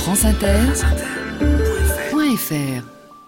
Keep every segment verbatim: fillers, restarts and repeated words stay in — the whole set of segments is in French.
France Inter point F R.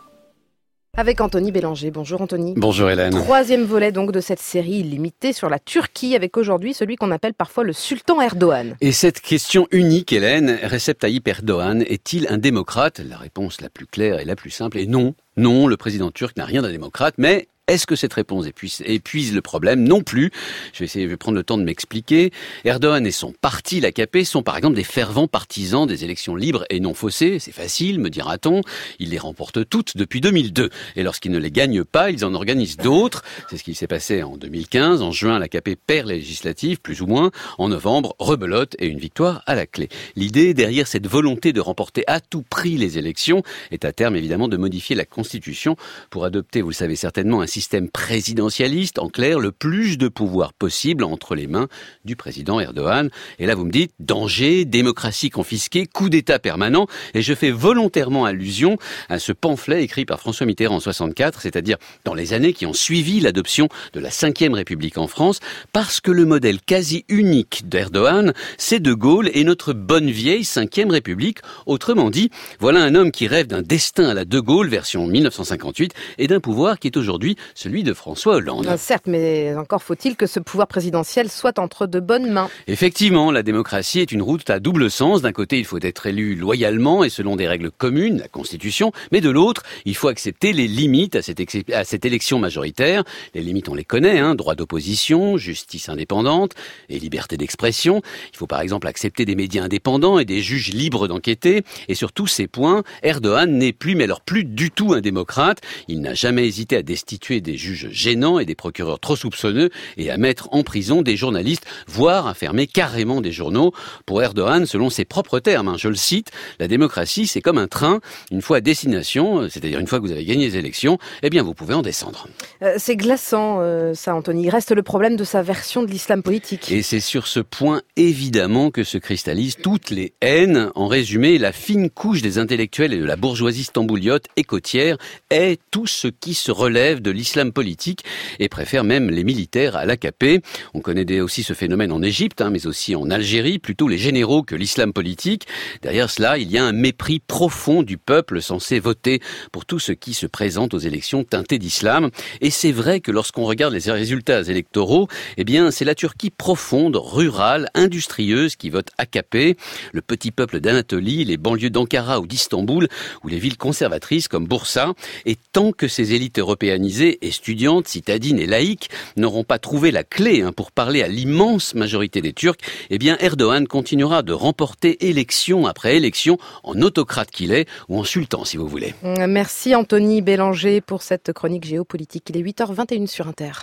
Avec Anthony Bélanger. Bonjour Anthony. Bonjour Hélène. Troisième volet donc de cette série illimitée sur la Turquie, avec aujourd'hui celui qu'on appelle parfois le sultan Erdogan. Et cette question unique, Hélène, Recep Tayyip Erdogan est-il un démocrate ? La réponse la plus claire et la plus simple est non. Non, le président turc n'a rien d'un démocrate, mais... est-ce que cette réponse épuise, épuise le problème ? Non plus. Je vais essayer, je vais prendre le temps de m'expliquer. Erdogan et son parti, l'A K P, sont par exemple des fervents partisans des élections libres et non faussées. C'est facile, me dira-t-on. Ils les remportent toutes depuis deux mille deux. Et lorsqu'ils ne les gagnent pas, ils en organisent d'autres. C'est ce qui s'est passé en deux mille quinze. En juin, l'A K P perd les législatives, plus ou moins. En novembre, rebelote et une victoire à la clé. L'idée derrière cette volonté de remporter à tout prix les élections est à terme évidemment de modifier la Constitution pour adopter, vous le savez certainement, un système présidentialiste, en clair, le plus de pouvoir possible entre les mains du président Erdogan. Et là, vous me dites, danger, démocratie confisquée, coup d'État permanent. Et je fais volontairement allusion à ce pamphlet écrit par François Mitterrand en soixante-quatre, c'est-à-dire dans les années qui ont suivi l'adoption de la cinquième République en France, parce que le modèle quasi unique d'Erdogan, c'est De Gaulle et notre bonne vieille cinquième République. Autrement dit, voilà un homme qui rêve d'un destin à la De Gaulle, version mille neuf cent cinquante-huit, et d'un pouvoir qui est aujourd'hui celui de François Hollande. Ah, certes, mais encore faut-il que ce pouvoir présidentiel soit entre de bonnes mains. Effectivement, la démocratie est une route à double sens. D'un côté, il faut être élu loyalement et selon des règles communes, la Constitution, mais de l'autre, il faut accepter les limites à cette, ex- à cette élection majoritaire. Les limites, on les connaît, hein, droit d'opposition, justice indépendante et liberté d'expression. Il faut par exemple accepter des médias indépendants et des juges libres d'enquêter. Et sur tous ces points, Erdogan n'est plus, mais alors plus du tout un démocrate. Il n'a jamais hésité à destituer des juges gênants et des procureurs trop soupçonneux et à mettre en prison des journalistes, voire à fermer carrément des journaux. Pour Erdogan, selon ses propres termes, hein, je le cite, la démocratie c'est comme un train, une fois à destination, c'est-à-dire une fois que vous avez gagné les élections, eh bien vous pouvez en descendre. Euh, c'est glaçant euh, ça Anthony, il reste le problème de sa version de l'islam politique. Et c'est sur ce point évidemment que se cristallisent toutes les haines. En résumé, la fine couche des intellectuels et de la bourgeoisie stambouliote et côtière est tout ce qui se relève de l'islam politique et préfère même les militaires à l'A K P. On connaît aussi ce phénomène en Égypte, hein, mais aussi en Algérie, plutôt les généraux que l'islam politique. Derrière cela, il y a un mépris profond du peuple censé voter pour tout ce qui se présente aux élections teintées d'islam. Et c'est vrai que lorsqu'on regarde les résultats électoraux, eh bien, c'est la Turquie profonde, rurale, industrieuse qui vote A K P. Le petit peuple d'Anatolie, les banlieues d'Ankara ou d'Istanbul, ou les villes conservatrices comme Bursa. Et tant que ces élites européanisées, étudiantes, citadines et laïques, n'auront pas trouvé la clé hein, pour parler à l'immense majorité des Turcs, eh bien Erdogan continuera de remporter élection après élection en autocrate qu'il est, ou en sultan si vous voulez. Merci Anthony Bélanger pour cette chronique géopolitique. Il est huit heures vingt et une sur Inter.